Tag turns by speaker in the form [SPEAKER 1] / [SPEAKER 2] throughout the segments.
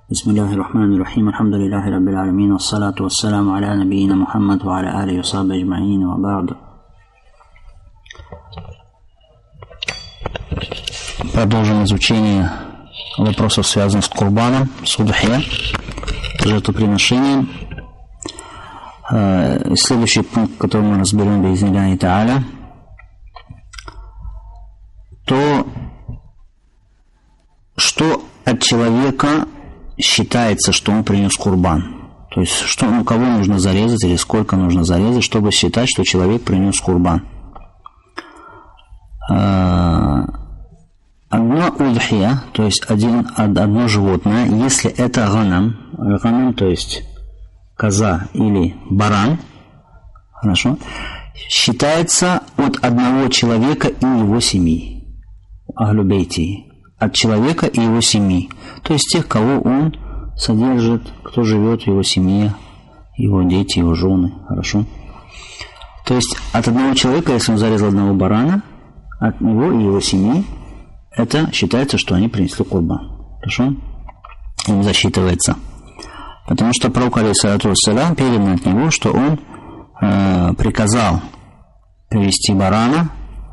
[SPEAKER 1] Бисмиллахир-рахманир-рахим. Алхамдулиллахи раббил аламин. Вассалату вассаламу аля набийина Мухаммад ва аля алихи ва сахбихи аджмаин ва ба'д. Продолжим изучение вопросов, связанных с курбаном, с удхия, жертвоприношением. Следующий пункт, который мы разберем би'изниллахи та'аля, то, что от человека считается, что он принес курбан. То есть, что, кого нужно зарезать или сколько нужно зарезать, чтобы считать, что человек принес курбан. Одно удхия, то есть одно животное, если это ганам, то есть коза или баран, хорошо, считается от одного человека и его семьи. Ахлю-бейти. От человека и его семьи. То есть тех, кого он содержит, кто живет в его семье, его дети, его жены. Хорошо? То есть от одного человека, если он зарезал одного барана, от него и его семьи, это считается, что они принесли курбан. Хорошо? Им засчитывается. Потому что пророк, алейхиссалату вассалям, передано от него, что он приказал привести барана,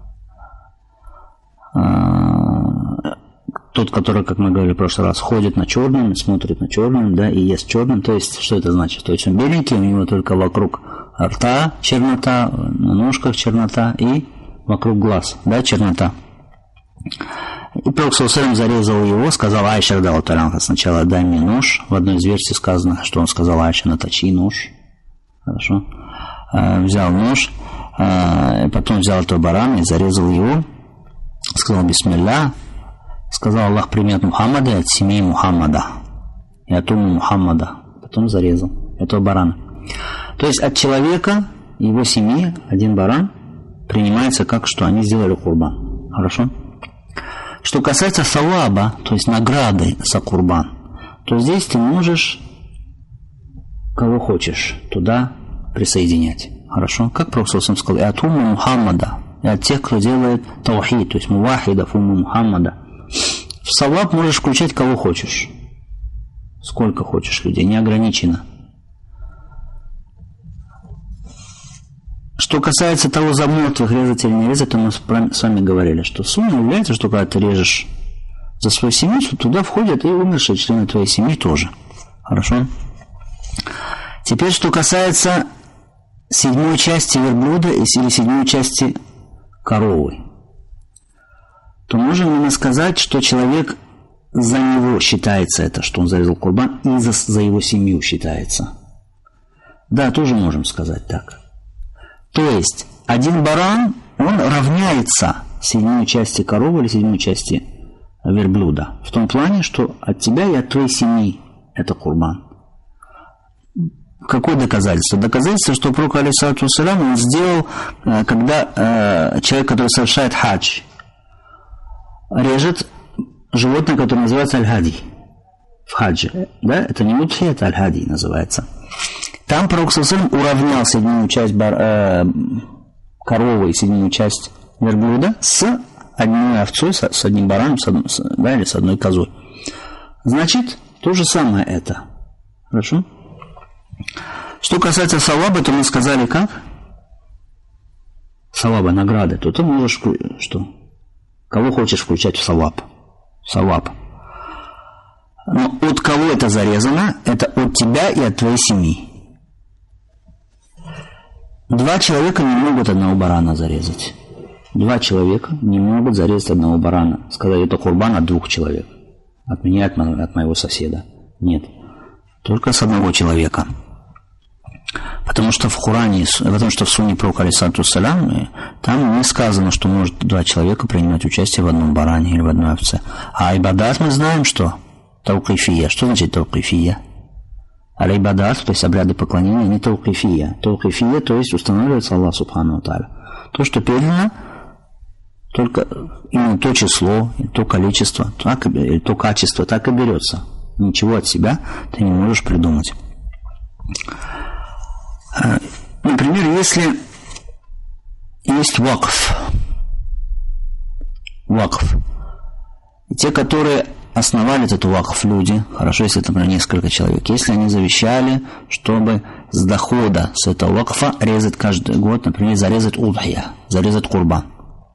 [SPEAKER 1] тот, который, как мы говорили в прошлый раз, ходит на черном, смотрит на черном, да, и ест черным. То есть, что это значит? То есть он беленький, у него только вокруг рта чернота, на ножках чернота и вокруг глаз, да, чернота. И пророк саллаллаху зарезал его, сказал Айша, сначала дай мне нож. В одной из версий сказано, что он сказал Айше, наточи нож. Хорошо. Взял нож, потом взял этого барана и зарезал его. Сказал бисмилля. Сказал Аллах примет Мухаммада от семьи Мухаммада и от умы Мухаммада. Потом зарезал этого барана. То есть от человека и его семьи один баран принимается как, что они сделали курбан. Хорошо? Что касается саваба, то есть награды за курбан, то здесь ты можешь кого хочешь туда присоединять. Хорошо? Как пророк сказал, и от умы Мухаммада, и от тех, кто делает таухид, то есть мувахидов, умы Мухаммада. В саваб можешь включать кого хочешь. Сколько хочешь людей, не ограничено. Что касается того, за мертвых резать или не резать, то мы с вами говорили, что сунна является, что когда ты режешь за свою семью, то туда входят и умершие члены твоей семьи тоже. Хорошо? Теперь, что касается седьмой части верблюда или седьмой части коровы, то можем ли мы сказать, что человек за него считается это, что он зарезал курбан, и за его семью считается? Да, тоже можем сказать так. То есть, один баран, он равняется седьмой части коровы или седьмой части верблюда. В том плане, что от тебя и от твоей семьи это курбан. Какое доказательство? Доказательство, что пророк, алейхиссалату вассалям, он сделал, когда человек, который совершает хадж, режет животное, которое называется аль-хади в хадже. Да? Это не удхия, это аль-хади называется. Там пророк саллаллаху уравнял седьмую часть коровы и седьмую часть верблюда с одной овцой, с одним бараном, да, или с одной козой. Значит, то же самое это. Хорошо? Что касается саваба, то мы сказали как? Саваба, награды. То ты можешь, что? Кого хочешь включать в саваб? Саваб. Но от кого это зарезано? Это от тебя и от твоей семьи. Два человека не могут одного барана зарезать. Два человека не могут зарезать одного барана. Сказать, это курбан от двух человек. От меня, от моего соседа. Нет. Только с одного человека. Потому что в Коране, потому что в сунне пророка, алейхиссалату вассалям, там не сказано, что может два человека принимать участие в одном баране или в одной овце. А ибадат мы знаем, что таукифия. Что значит таукифия? Аль-ибадат, то есть обряды поклонения, не таукифия. Таукифия, то есть устанавливается Аллах субхану ва тааля. То, что передано, только именно то число, то количество, то качество, так и берется. Ничего от себя ты не можешь придумать. Например, если есть вакф, те, которые основали этот вакф люди, хорошо, если это, например, несколько человек, если они завещали, чтобы с дохода с этого вакфа резать каждый год, например, зарезать удхия, зарезать курбан.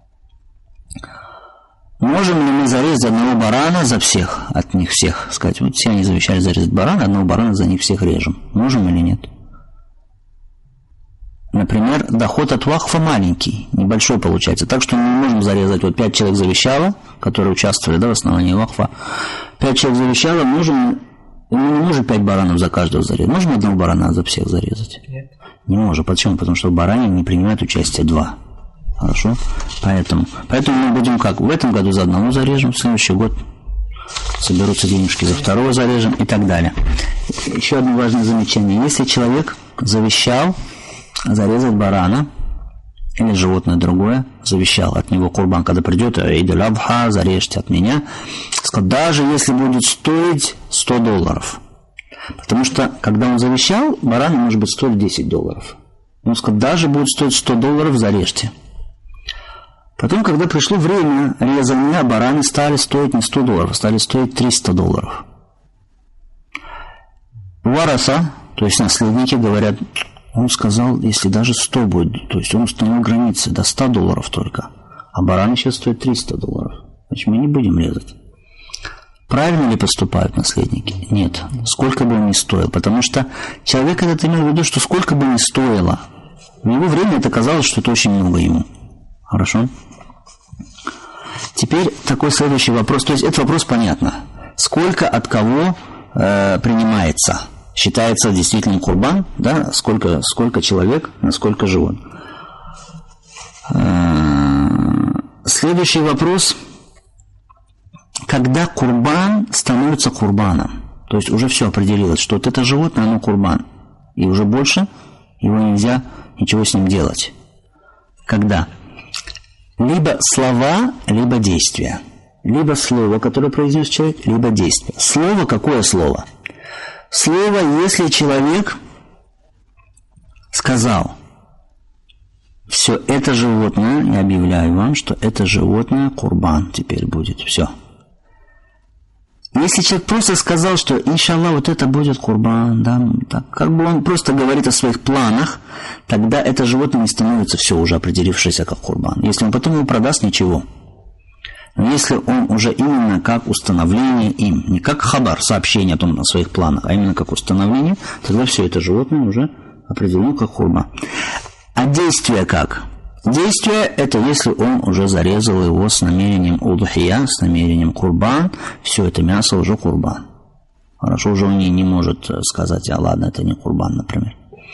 [SPEAKER 1] Можем ли мы зарезать одного барана за всех, от них всех, сказать, вот все они завещали зарезать барана, одного барана за них всех режем. Можем или нет? Например, доход от вакфа маленький, небольшой получается, так что мы не можем зарезать, вот 5 человек завещало, которые участвовали, да, в основании вакфа, 5 человек завещало, мы не можем 5 баранов за каждого зарезать, можем одного барана за всех зарезать? Нет. Не можем, почему? Потому что в баране не принимают участие 2. Хорошо? Поэтому мы будем как? В этом году за одного зарежем, в следующий год соберутся денежки, за второго зарежем и так далее. Еще одно важное замечание. Если человек завещал зарезать барана или животное другое, завещал от него курбан, когда придет Идуль Адха, зарежьте от меня, сказал, даже если будет стоить $100. Потому что, когда он завещал, баран может быть стоит $10. Он сказал, даже будет стоить $100, зарежьте. Потом, когда пришло время резания, бараны стали стоить не $100, стали стоить $300. Вараса, то есть наследники, говорят, он сказал, если даже 100 будет, то есть он установил границы до $100 только, а бараны сейчас стоят $300. Значит, мы не будем резать. Правильно ли поступают наследники? Нет. Сколько бы он ни стоил, потому что человек этот имел в виду, что сколько бы ни стоило, в его время это казалось, что это очень много ему. Хорошо? Теперь такой следующий вопрос. То есть этот вопрос понятно. Сколько от кого принимается? Считается действительно курбан, да? Сколько человек, на сколько живот? Следующий вопрос. Когда курбан становится курбаном? То есть уже все определилось, что вот это животное, оно курбан. И уже больше его нельзя ничего с ним делать. Когда? Либо слова, либо действия. Либо слово, которое произнес человек, либо действие. Слово, какое слово? Слово, если человек сказал, все, это животное, я объявляю вам, что это животное курбан теперь будет, все. Если человек просто сказал, что, иншаллах, вот это будет курбан, да, так, как бы он просто говорит о своих планах, тогда это животное не становится все уже определившееся как курбан. Если он потом его продаст, ничего. Но если он уже именно как установление им, не как хабар, сообщение о том, о своих планах, а именно как установление, тогда все это животное уже определено как курбан. А действие как? Действие – это если он уже зарезал его с намерением удхия, с намерением курбан, все это мясо уже курбан. Хорошо, уже он не может сказать, а ладно, это не курбан, например.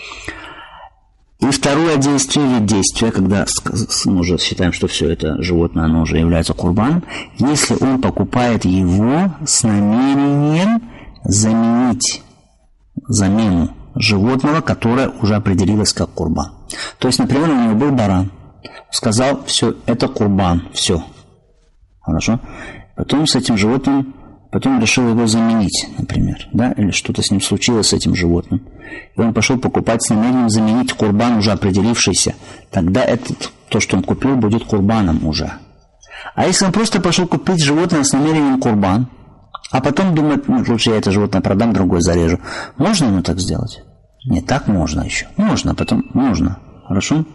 [SPEAKER 1] И второе действие, вид действия, когда мы уже считаем, что все это животное, оно уже является курбаном, если он покупает его с намерением заменить замену животного, которое уже определилось как курбан. То есть, например, у него был баран, сказал, все, это курбан, все. Хорошо? Потом с этим животным, потом решил его заменить, например, да, или что-то с ним случилось с этим животным. И он пошел покупать с намерением заменить курбан, уже определившийся. Тогда то, что он купил, будет курбаном уже. А если он просто пошел купить животное с намерением курбан, а потом думает, нет, лучше я это животное продам, другое зарежу. Можно ему так сделать? Нет, так можно еще. Можно, потом можно. Хорошо?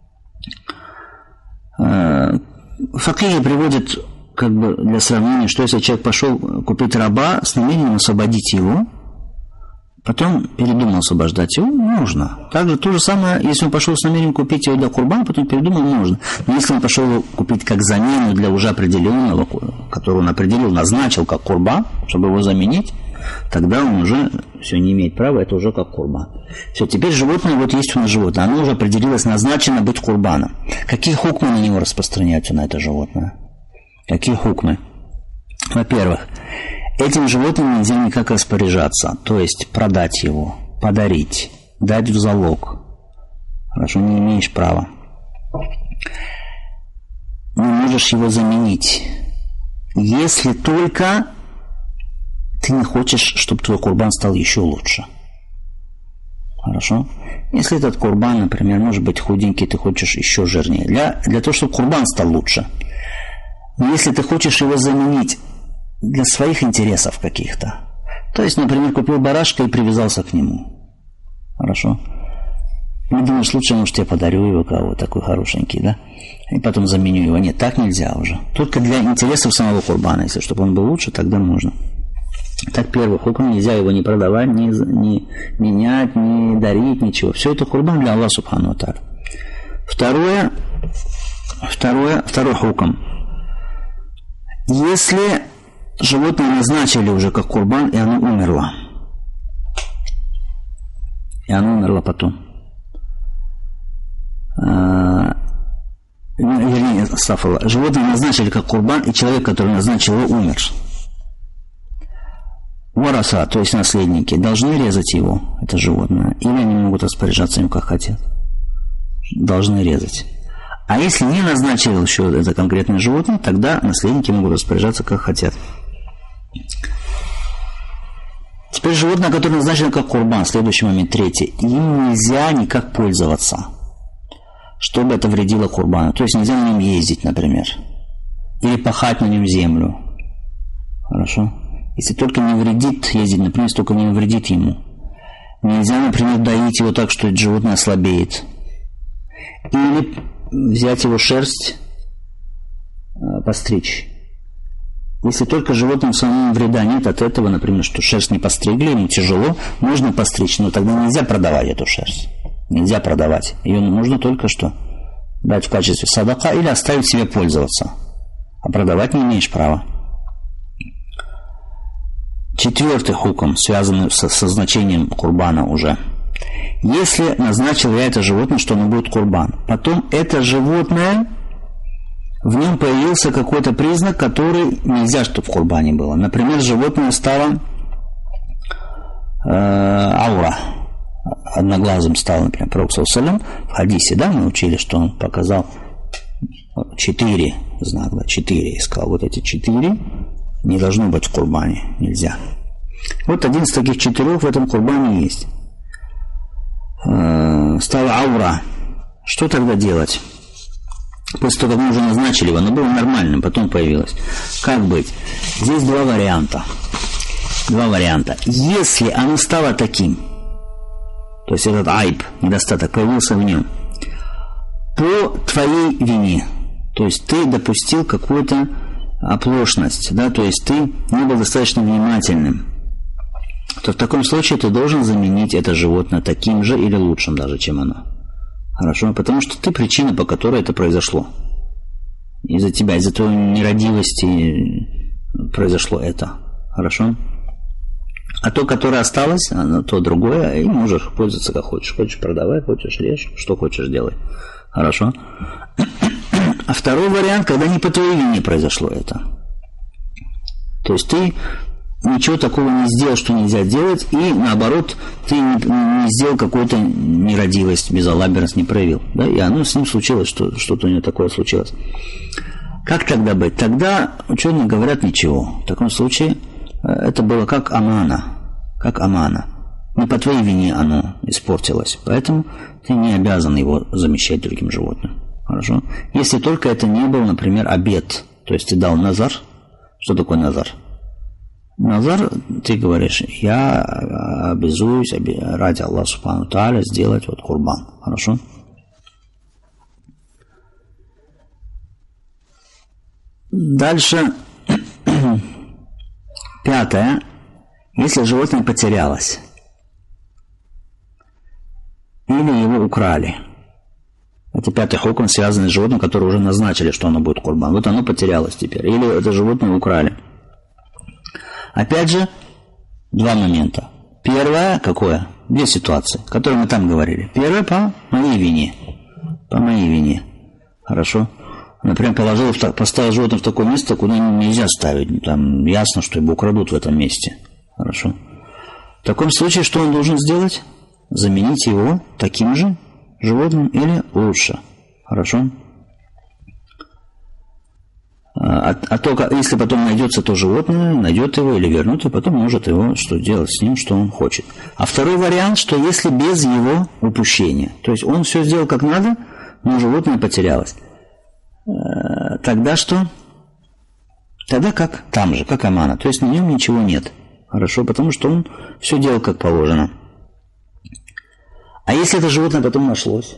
[SPEAKER 1] Факихи приводят как бы для сравнения, что если человек пошел купить раба с намерением освободить его, потом передумал освобождать его, можно. Также то же самое, если он пошел с намерением купить его для курбана, потом передумал, можно. Но если он пошел его купить как замену для уже определенного, которого он определил, назначил как курбан, чтобы его заменить, тогда он уже все не имеет права, это уже как курбан. Все, теперь животное, вот есть у нас животное, оно уже определилось, назначено быть курбаном. Какие хукмы на него распространяются, на это животное? Какие хукмы? Во-первых, этим животным нельзя никак распоряжаться, то есть продать его, подарить, дать в залог. Хорошо, не имеешь права. Не можешь его заменить, если только ты не хочешь, чтобы твой курбан стал еще лучше. Хорошо? Если этот курбан, например, может быть худенький, ты хочешь еще жирнее. Для того, чтобы курбан стал лучше. Но если ты хочешь его заменить для своих интересов каких-то. То есть, например, купил барашка и привязался к нему. Хорошо. Ну, думаешь, лучше, может, я подарю его кого такой хорошенький, да? И потом заменю его. Нет, так нельзя уже. Только для интересов самого курбана. Если чтобы он был лучше, тогда можно. Так, первый хукм, нельзя его не продавать, не менять, не дарить, ничего. Все это курбан для Аллаха субхану ва тааля. Второй хукм. Если животное назначили уже как курбан, и оно умерло. Потом. Животное назначили как курбан, и человек, который назначил его, умер. Вараса, то есть наследники, должны резать его, это животное, или они могут распоряжаться им как хотят. Должны резать. А если не назначил еще это конкретное животное, тогда наследники могут распоряжаться как хотят. Теперь животное, которое назначено как курбан, следующий момент, третий. Им нельзя никак пользоваться, чтобы это вредило курбану. То есть нельзя на нем ездить, например. Или пахать на нем землю. Хорошо? Если только не вредит ездить, например, если только не вредит ему. Нельзя, например, доить его так, что это животное ослабеет. Или взять его шерсть, постричь. Если только животному самому вреда нет от этого, например, что шерсть не постригли, ему тяжело, можно постричь, но тогда нельзя продавать эту шерсть. Нельзя продавать. Ее нужно только что дать в качестве садака или оставить себе пользоваться. А продавать не имеешь права. Четвертый хукм, связанный со значением курбана уже. Если назначил я это животное, что оно будет курбан, потом это животное, в нем появился какой-то признак, который нельзя, чтобы в курбане было. Например, животное стало аура. Одноглазым стал, например, Пророк саллаллаху алейхи ва саллям в хадисе, да, мы учили, что он показал 4 знака, 4, и сказал, вот эти 4 не должно быть в курбане, нельзя. Вот один из таких 4 в этом курбане есть. Стала аура. Что тогда делать? После того, как мы уже назначили его, оно было нормальным, потом появилось. Как быть? Здесь два варианта. Если оно стало таким, то есть этот айб, недостаток, появился в нем по твоей вине, то есть ты допустил какую-то оплошность, да, то есть ты не был достаточно внимательным, то в таком случае ты должен заменить это животное таким же или лучшим даже, чем оно. Хорошо? Потому что ты причина, по которой это произошло. Из-за тебя, из-за твоей нерадивости произошло это. Хорошо? А то, которое осталось, то другое, и можешь пользоваться как хочешь. Хочешь продавай, хочешь режь, что хочешь делай. Хорошо? А второй вариант, когда не по твоей вине произошло это. То есть ты ничего такого не сделал, что нельзя делать, и наоборот, ты не сделал какую-то нерадивость, безалаберность не проявил. Да? И оно с ним случилось, что-то у него такое случилось. Как тогда быть? Тогда ученые говорят ничего. В таком случае это было как амана. Не по твоей вине оно испортилось. Поэтому ты не обязан его замещать другим животным. Хорошо? Если только это не был, например, обет. То есть ты дал назар. Что такое назар? Назар, ты говоришь, я обязуюсь ради Аллаха субхану ва тааля сделать вот курбан. Хорошо? Дальше. 5. Если животное потерялось или его украли. Это 5-й хукм, связанный с животным, которое уже назначили, что оно будет курбан. Вот оно потерялось теперь. Или это животное украли. Опять же, 2 момента. Первое, какое? 2 ситуации, которые мы там говорили. Первое, по моей вине. По моей вине. Хорошо? Например, поставил животное в такое место, куда нельзя ставить. Там ясно, что его украдут в этом месте. Хорошо? В таком случае, что он должен сделать? Заменить его таким же животным или лучше. Хорошо? А то, если потом найдется то животное, найдет его или вернут, и потом может его что делать с ним, что он хочет. А второй вариант, что если без его упущения, то есть он все сделал как надо, но животное потерялось, тогда что? Тогда как там же, как амана. То есть на нем ничего нет. Хорошо, потому что он все делал как положено. А если это животное потом нашлось?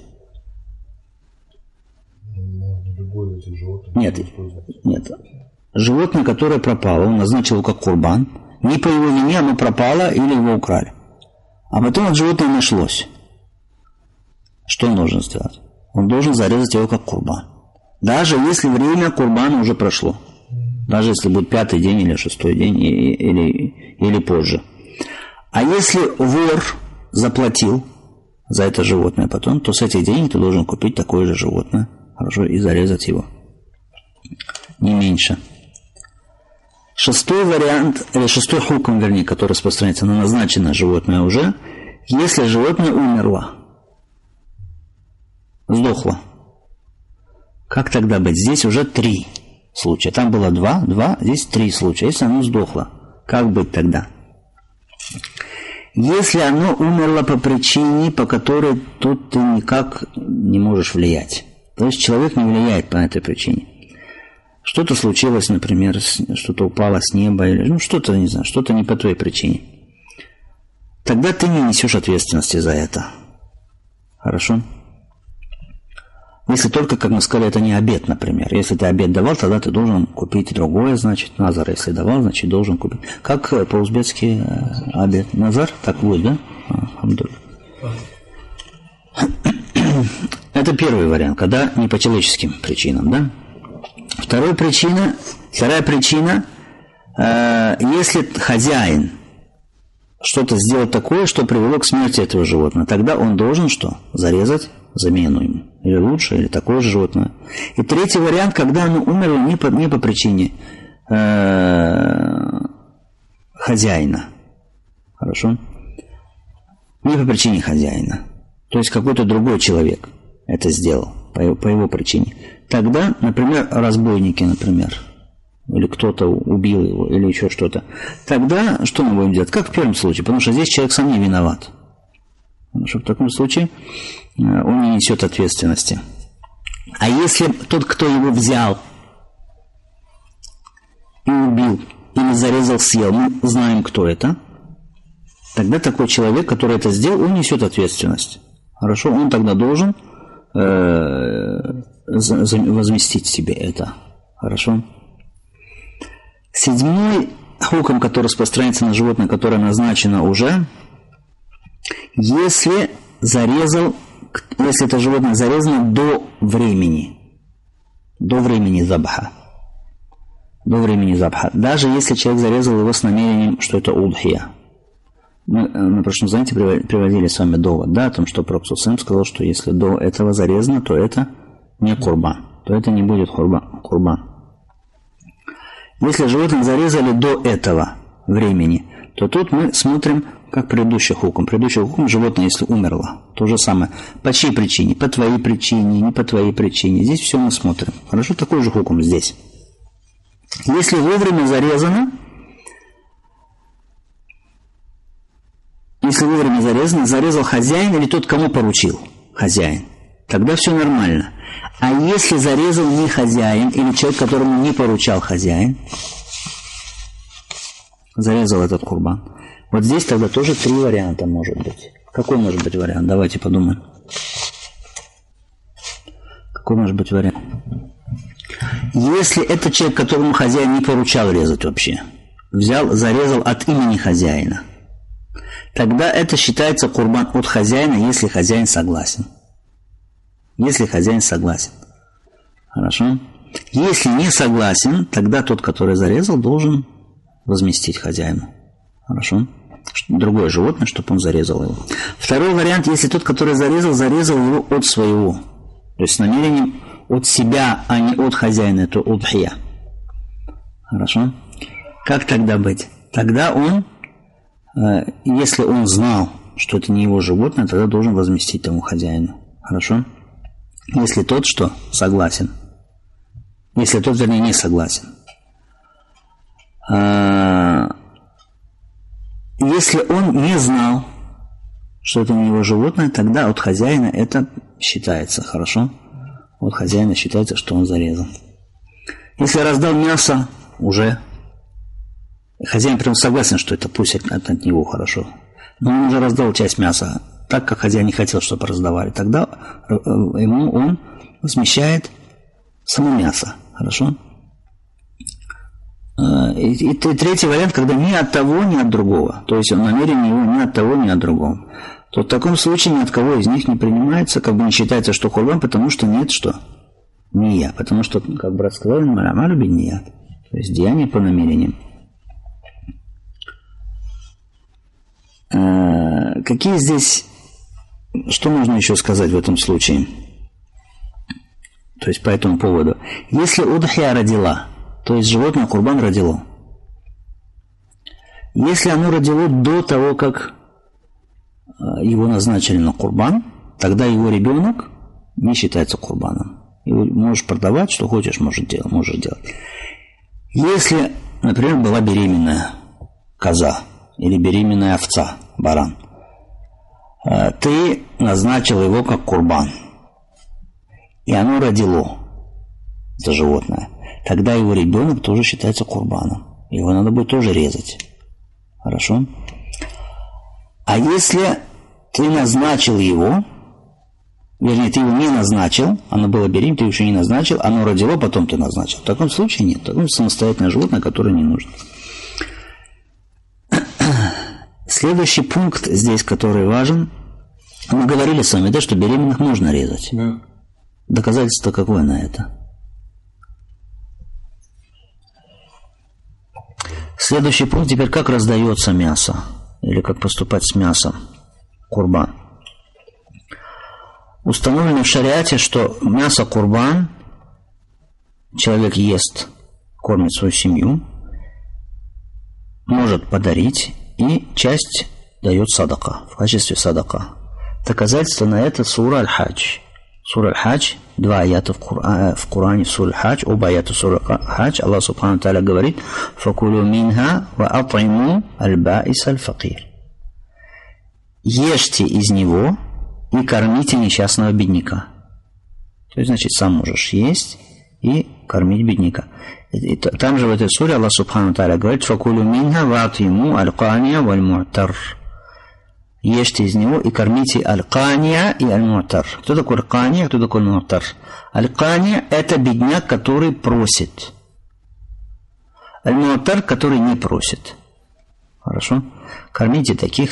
[SPEAKER 1] Нет. Животное, которое пропало, он назначил его как курбан. Не по его вине оно пропало или его украли. А потом это животное нашлось. Что он должен сделать? Он должен зарезать его как курбан. Даже если время курбана уже прошло. Даже если будет 5-й день или 6-й день или позже. А если вор заплатил за это животное потом, то с этих денег ты должен купить такое же животное. Хорошо, и зарезать его. Не меньше. Шестой вариант, или шестой хукм, вернее, который распространяется на назначенное животное уже, если животное умерло, сдохло. Как тогда быть? Здесь уже 3 случая. Там было 2, здесь 3 случая. Если оно сдохло, как быть тогда? Если оно умерло по причине, по которой тут ты никак не можешь влиять. То есть человек не влияет по этой причине. Что-то случилось, например, что-то упало с неба, или что-то, не знаю, что-то не по твоей причине. Тогда ты не несешь ответственности за это. Хорошо? Если только, как мы сказали, это не обет, например. Если ты обет давал, тогда ты должен купить другое, значит, назар. Если давал, значит, должен купить. Как по-узбекски обет? Назар? Так будет, да? Это первый вариант, когда не по человеческим причинам, да? Вторая причина, если хозяин что-то сделал такое, что привело к смерти этого животного, тогда он должен что? Зарезать замену ему. Или лучше, или такое же животное. И третий вариант, когда оно умерло не по причине хозяина. Хорошо? Не по причине хозяина. То есть какой-то другой человек это сделал по его причине. Тогда, например, разбойники, например, или кто-то убил его, или еще что-то. Тогда что мы будем делать? Как в первом случае, потому что здесь человек сам не виноват. Потому что в таком случае он не несет ответственности. А если тот, кто его взял и убил, или зарезал, съел, мы знаем, кто это, тогда такой человек, который это сделал, он несет ответственность. Хорошо? Он тогда должен возместить себе это. Хорошо? Седьмой хукм, который распространяется на животное, которое назначено уже, если это животное зарезано до времени забха. До времени забха. Даже если человек зарезал его с намерением, что это удхия. Мы на прошлом занятии приводили с вами довод, да, о том, что Пророк ﷺ сказал, что если до этого зарезано, то это не курбан, то это не будет курбан. Если животное зарезали до этого времени, то тут мы смотрим, как предыдущий хукм. Предыдущий хукм, животное, если умерло, то же самое. По чьей причине? По твоей причине, не по твоей причине. Здесь все мы смотрим. Хорошо, такой же хукм здесь. Если вовремя зарезано, зарезал хозяин или тот, кому поручил хозяин, тогда все нормально. А если зарезал не хозяин или человек, которому не поручал хозяин, зарезал этот курбан, вот здесь тогда тоже 3 варианта может быть. Какой может быть вариант? Давайте подумаем. Какой может быть вариант? Если это человек, которому хозяин не поручал резать вообще, взял, зарезал от имени хозяина, тогда это считается курбан от хозяина, если хозяин согласен. Хорошо? Если не согласен, тогда тот, который зарезал, должен возместить хозяину. Хорошо? Другое животное, чтобы он зарезал его. Второй вариант, если тот, который зарезал его от своего. То есть с намерением от себя, а не от хозяина, это удхия. Хорошо? Как тогда быть? Тогда он, если он знал, что это не его животное, тогда должен возместить тому хозяину. Хорошо? Если тот, что согласен. Если тот, вернее, не согласен. Если он не знал, что это не его животное, тогда от хозяина это считается. Хорошо? От хозяина считается, что он зарезал. Если раздал мясо уже хозяин прям согласен, что это пусть от него хорошо. Но он уже раздал часть мяса, так как хозяин не хотел, чтобы раздавали. Тогда ему он смещает само мясо. Хорошо? И третий вариант, когда ни от того, ни от другого. То есть намерение его ни от того, ни от другого. То в таком случае ни от кого из них не принимается, как бы не считается, что курбан, потому что нет что? Ния. Потому что, как брат сказал, малямалю бин ният. То есть деяние по намерениям. Какие здесь, что можно еще сказать в этом случае? То есть по этому поводу. Если удхия родила, то есть животное курбан родило. Если оно родило до того, как его назначили на курбан, тогда его ребенок не считается курбаном. Его можешь продавать, что хочешь, можешь делать. Если, например, была беременная коза или беременная овца, баран, ты назначил его как курбан, и оно родило, это животное, тогда его ребенок тоже считается курбаном. Его надо будет тоже резать. Хорошо? А если ты назначил его, вернее, ты его не назначил, оно было беременное, ты его еще не назначил, оно родило, потом ты назначил. В таком случае нет. Это самостоятельное животное, которое не нужно. Следующий пункт здесь, который важен. Мы говорили с вами, да, что беременных можно резать. Да. Доказательство какое на это? Следующий пункт теперь, как раздается мясо, или как поступать с мясом курбан. Установлено в шариате, что мясо курбан человек ест, кормит свою семью, может подарить, и часть дает садака, в качестве садака. Доказательство на это сура Аль-Хадж. Сура Аль-Хадж, 2 аята в Коране, в суре Аль-Хадж, оба аята в суре Аль-Хадж, Аллах Субхану Тааля говорит: «Факулу минха ва ат'иму аль-баис аль-факир». Ешьте из него и кормите несчастного бедняка. То есть, значит, сам можешь есть и кормить бедняка. И там же в этой суре Аллах Субхану Тааля говорит: «Факулу минха ва ат'иму аль-кания валь-му'тар». Ешьте из него и кормите аль-кания и аль-му'тар. Кто такой аль-кания, кто такой аль-му'тар? Аль-кания – это бедняк, который просит. Аль-му'тар, который не просит. Хорошо? Кормите таких.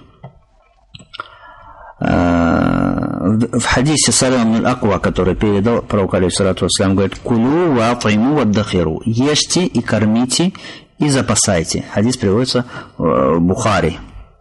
[SPEAKER 1] В хадисе Салям аль-Аква, который передал пророк алейхиссалату вассалям, говорит: «Кулю ва ат'иму ва аддахиру». Ешьте и кормите и запасайте. Хадис приводится в Бухари.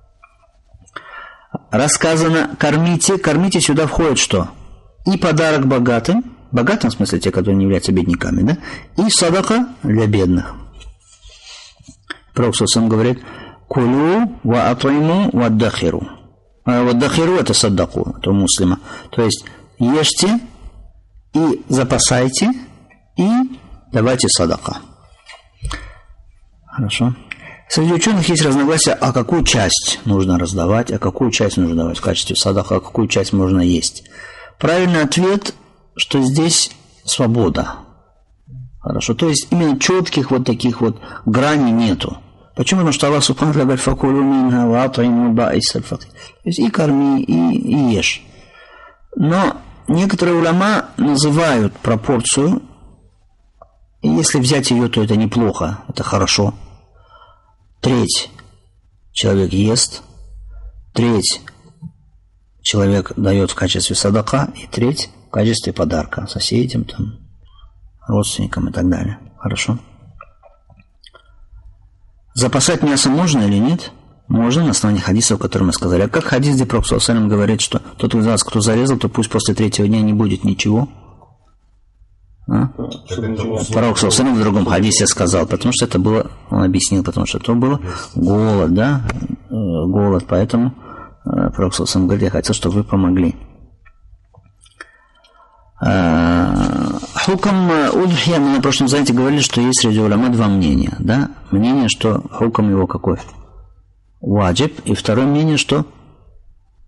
[SPEAKER 1] Рассказано: кормите, сюда входит что? И подарок богатым, в смысле те, которые не являются бедняками, да? И садака для бедных. Пророк сам говорит: «Кулю ва ат'иму ва аддахиру». Ваддахиру – это саддаку, это у муслима. То есть ешьте и запасайте, и давайте садака. Хорошо. Среди ученых есть разногласия, а какую часть нужно раздавать, а какую часть нужно давать в качестве садака, а какую часть можно есть. Правильный ответ, что здесь свобода. Хорошо. То есть именно четких вот таких вот граней нету. Почему? Потому что Аллах Субхану Тааля говорит: «Факулу минха ва ат'иму аль-баис аль-факир». То есть и корми, и ешь. Но некоторые уляма называют пропорцию, и если взять ее, то это неплохо, это хорошо. Треть человек ест, треть человек дает в качестве садака, и треть в качестве подарка соседям, там, родственникам и так далее. Хорошо? Запасать мясо можно или нет? Можно на основании хадисов, которые мы сказали. А как хадис, где Пророк саллаллаху алейхи ва саллям говорит, что тот из вас, кто зарезал, то пусть после 3-го дня не будет ничего? Пророк саллаллаху алейхи ва саллям в другом хадисе сказал, потому что это было, он объяснил, потому что это было голод, да? Голод, поэтому Пророк саллаллаху алейхи ва саллям говорит: я хотел, чтобы вы помогли. Хукам удхия, мы на прошлом занятии говорили, что есть среди уляма 2 мнения, да? Мнение, что хукам его какой? Ваджиб, и второе мнение, что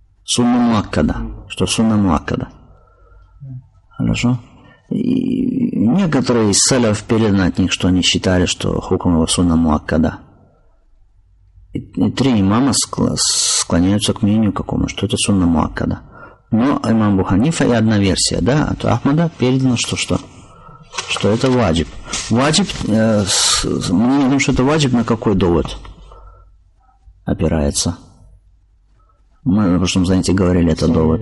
[SPEAKER 1] сунна муаккада, Хорошо? И некоторые из саляф передано от них, что они считали, что хукм его сунна муаккада. И 3 имама склоняются к мнению какому, что это сунна муаккада. Но имам Абу Ханифа и одна версия, да, от Ахмада передано, что это ваджиб. Ваджиб, мнение о том, что это ваджиб, на какой довод опирается? Мы в прошлом занятии говорили, это довод.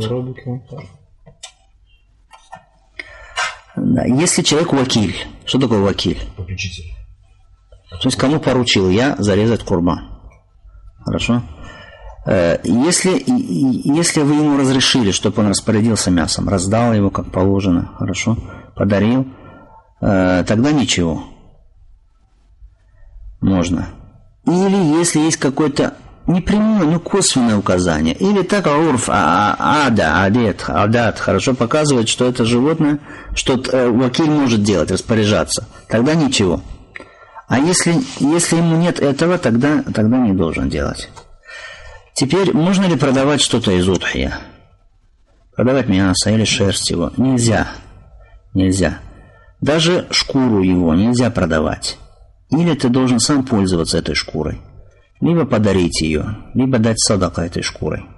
[SPEAKER 1] Да, если человек вакиль, что такое вакиль?
[SPEAKER 2] Попечитель.
[SPEAKER 1] То есть кому поручил я зарезать курбан? Хорошо? Если вы ему разрешили, чтобы он распорядился мясом, раздал его как положено, хорошо, подарил, тогда ничего. Можно. Или если есть какое-то непрямое, но косвенное указание, или так урф, адат, хорошо показывает, что это животное, что вакиль может делать, распоряжаться, тогда ничего. А если ему нет этого, тогда не должен делать. Теперь, можно ли продавать что-то из удхия? Продавать мясо или шерсть его? Нельзя. Нельзя. Даже шкуру его нельзя продавать. Или ты должен сам пользоваться этой шкурой. Либо подарить ее, либо дать садака этой шкурой.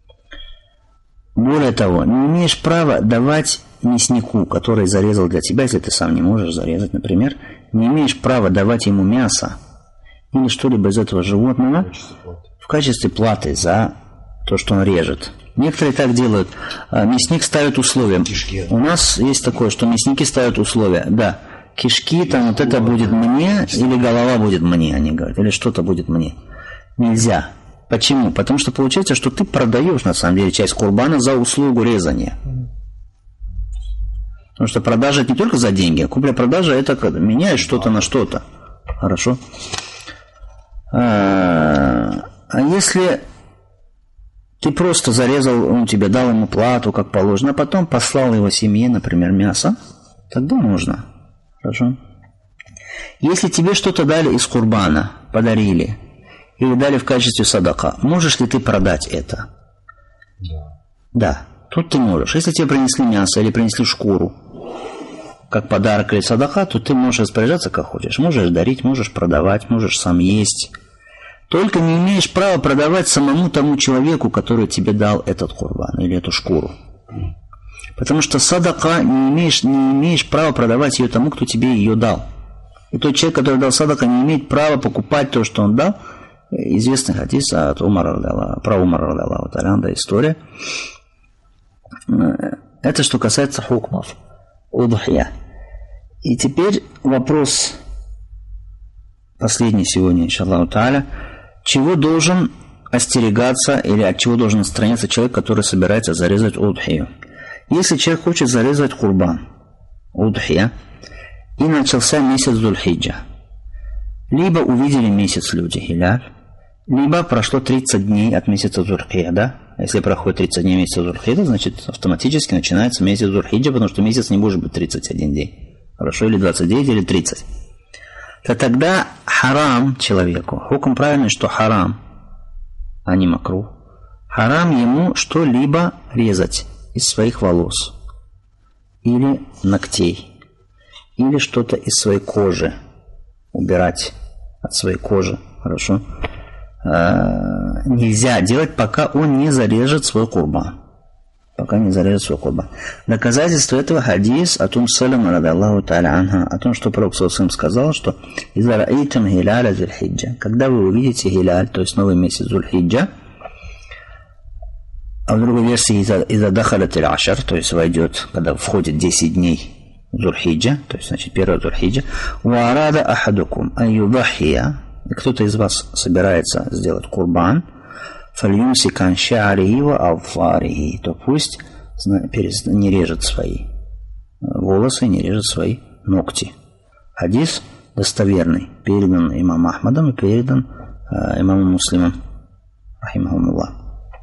[SPEAKER 1] Более того, не имеешь права давать мяснику, который зарезал для тебя, если ты сам не можешь зарезать, например, не имеешь права давать ему мясо или что-либо из этого животного в качестве платы за то, что он режет. Некоторые так делают. Мясник ставит условия.
[SPEAKER 2] Кишки.
[SPEAKER 1] У нас есть такое, что мясники ставят условия. Да, кишки, там вот это будет мне, или голова будет мне, они говорят, или что-то будет мне. Нельзя. Почему? Потому что получается, что ты продаешь на самом деле часть курбана за услугу резания. Потому что продажа это не только за деньги, а купля-продажа это когда меняешь что-то на что-то. Хорошо? А если ты просто зарезал, он тебе дал ему плату, как положено, а потом послал его семье, например, мясо, тогда можно. Хорошо? Если тебе что-то дали из курбана, подарили, или дали в качестве садака, можешь ли ты продать это? Да, тут ты можешь. Если тебе принесли мясо или принесли шкуру, как подарок или садака, то ты можешь распоряжаться как хочешь. Можешь дарить, можешь продавать, можешь сам есть. Только не имеешь права продавать самому тому человеку, который тебе дал этот курбан или эту шкуру. Потому что садака не имеешь права продавать ее тому, кто тебе ее дал. И тот человек, который дал садака, не имеет права покупать то, что он дал. Известный хадис от Умара, про Умара, да, история. Это что касается хукмов, удхия. И теперь вопрос последний сегодня, иншаллаху тааля. Чего должен остерегаться или от чего должен отстраняться человек, который собирается зарезать удхию? Если человек хочет зарезать курбан, удхия, и начался месяц Зуль-Хиджа, либо увидели месяц люди, хиляль, либо прошло 30 дней от месяца Зуль-Хиджа. Если проходит 30 дней месяца Зуль-Хиджа, значит автоматически начинается месяц Зуль-Хиджа, потому что месяц не может быть 31 день. Хорошо, или 29, или 30. То тогда харам человеку, хукм правильный, что харам, а не макрух. Харам ему что-либо резать из своих волос, или ногтей, или что-то из своей кожи, убирать от своей кожи, хорошо. Нельзя делать, пока он не зарежет свой курбан. Пока не зарежет свой курбан. Доказательство этого хадис от Салама радаллаху тааля анха, о том, что Пророк сказал, что «Иза ра'ейтум хиляля Зуль-Хиджа», когда вы увидите хиляль, то есть новый месяц Зуль-Хиджа, а в другой версии «Иза дахалят иль-ашар», то есть войдет, когда входит 10 дней Зуль-Хиджа, то есть, значит, первый Зуль-Хиджа, «Ва арада ахадукум аюдахия», и кто-то из вас собирается сделать курбан, фальюмсикан ша'арихи ва алфарихи, то пусть не режет свои волосы, не режет свои ногти. Хадис достоверный, передан имамом Ахмадом и передан имамом Муслимом, рахимахумуллах.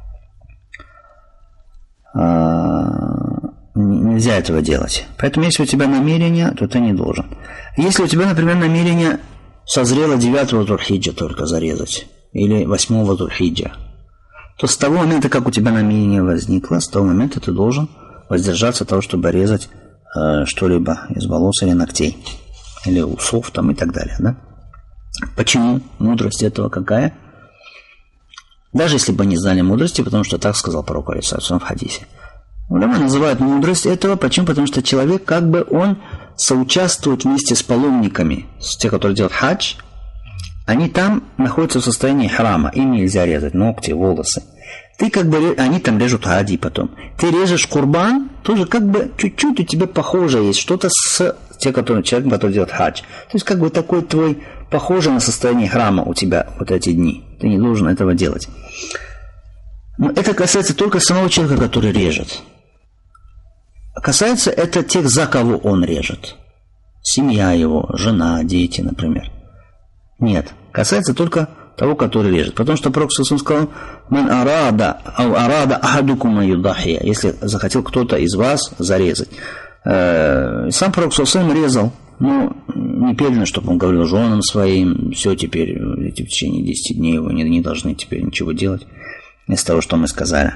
[SPEAKER 1] Нельзя этого делать. Поэтому, если у тебя намерение, то ты не должен. Если у тебя, например, намерение созрело 9-го Зуль-Хиджа только зарезать, или 8-го Зуль-Хиджа, то с того момента, как у тебя намерение возникло, с того момента ты должен воздержаться от того, чтобы резать что-либо из волос или ногтей, или усов там и так далее, да? Почему? Мудрость этого какая? Даже если бы не знали мудрости, потому что так сказал пророк алейхиссалям в хадисе. Уляма называют мудрость этого, почему? Потому что человек как бы он соучаствует вместе с паломниками, с те, которые делают хадж, они там находятся в состоянии храма, им нельзя резать ногти, волосы. Ты как бы, они там режут хади потом. Ты режешь курбан, тоже как бы чуть-чуть у тебя похоже есть, что-то с те, которые, человек, который делает хадж. То есть как бы такой твой, похоже на состояние храма у тебя вот эти дни. Ты не должен этого делать. Но это касается только самого человека, который режет. Касается это тех, за кого он режет. Семья его, жена, дети, например. Нет, касается только того, который режет. Потому что Пророк сказал: «Ман арада ахадукум юдахия», если захотел кто-то из вас зарезать. Сам Пророк резал, но не передано, чтобы он говорил женам своим: все, теперь в течение 10 дней вы не должны теперь ничего делать из того, что мы сказали.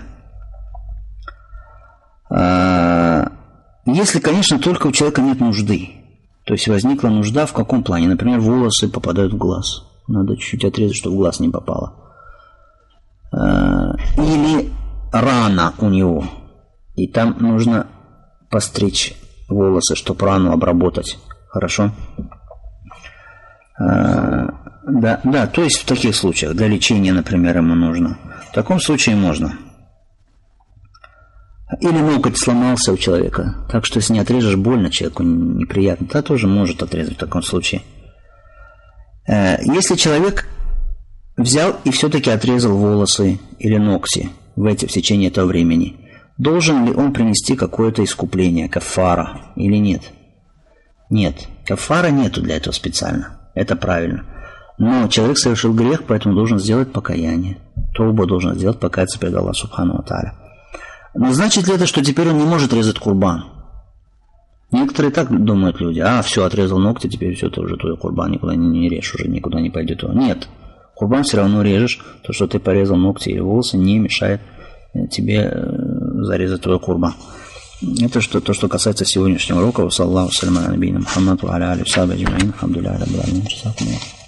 [SPEAKER 1] Если, конечно, только у человека нет нужды. То есть возникла нужда в каком плане? Например, волосы попадают в глаз. Надо чуть-чуть отрезать, чтобы в глаз не попало. Или рана у него. И там нужно постричь волосы, чтобы рану обработать. Хорошо? Да, то есть в таких случаях, для лечения, например, ему нужно. В таком случае можно. Или ноготь сломался у человека, так что если не отрежешь, больно человеку, неприятно, то тоже может отрезать в таком случае. Если человек взял и все-таки отрезал волосы или ногти в течение этого времени, должен ли он принести какое-то искупление, кафара, или нет? Нет, кафара нету для этого специально, это правильно. Но человек совершил грех, поэтому должен сделать покаяние. Тауба должен сделать, покаяться перед Аллахом субхану ва тааля. Но значит ли это, что теперь он не может резать курбан? Некоторые так думают люди: все, отрезал ногти, теперь все, ты уже твой курбан никуда не режешь, уже никуда не пойдет. Нет, курбан все равно режешь, то, что ты порезал ногти или волосы, не мешает тебе зарезать твой курбан. Это то, что касается сегодняшнего урока. Саллаллаху алейхи ва саллям аля набийина Мухаммаду ва аля алихи ва сахбихи аджмаин. Алхамдулиллахи раббил аламин.